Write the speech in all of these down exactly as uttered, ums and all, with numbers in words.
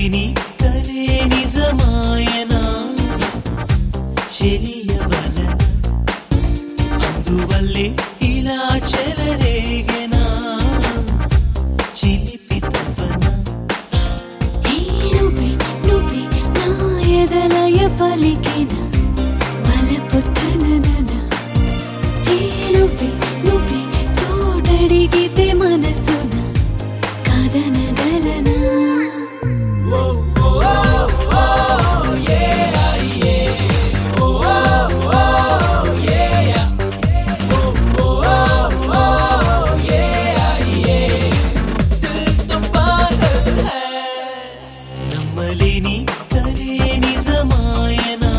నమ్మలేని కలే నిజమాయనా చెలియవలన అందువల్లే ఇలా చెలరేగెనా చిలిపి తపన నువ్వే నువ్వే నా ఎదలయ పలికిన వలపు తననన నువ్వే నువ్వే చూడడిగితే మనసున కాదనగలనా నమ్మలేని కలే నిజమాయనా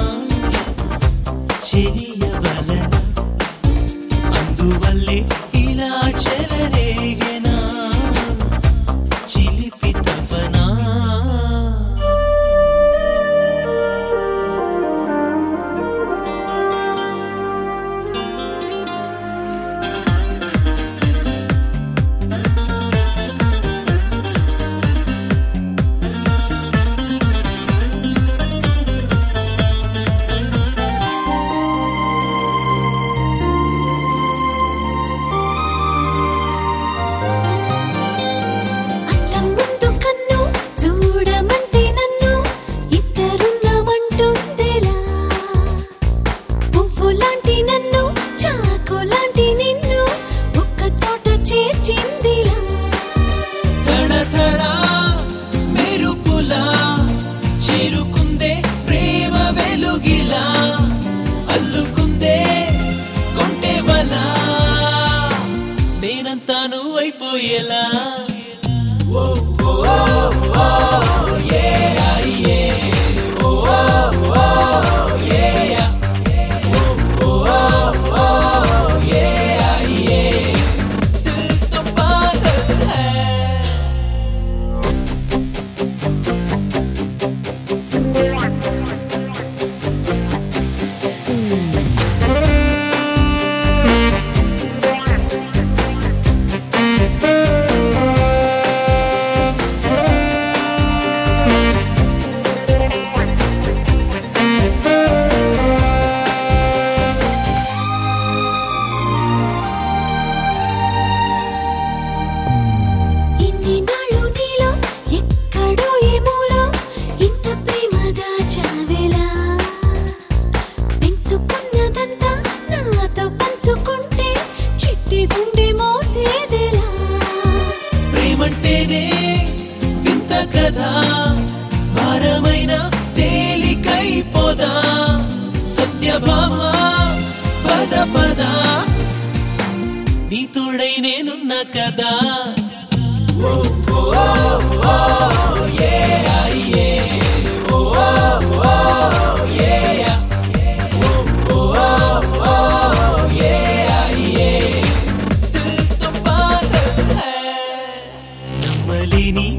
చెలియవలన అందువల్లే ఇలా చెలరేగెనా చిలిపి తపనా చేరుకుందే ప్రేమ వెలుగిలా అల్లుకుందే కొంటె వలా నేనంతా నువ్వైపోయేలా ఓ ఓ ఓ యే యే ఓ ఓ యే ఓ ఓ యే యే దిల్ తో పాగల్ హై ప్రేమంటేనే వింత కదా భారమైన తేలికైపోదా సత్యభామ పద పద నీ తోడై నేనున్నా కదా ఓ ఓ ఓ యే యే ఓ ఓ యే ఓ ఓ యే యే దిల్ తో పాగల్ హై నమ్మలేని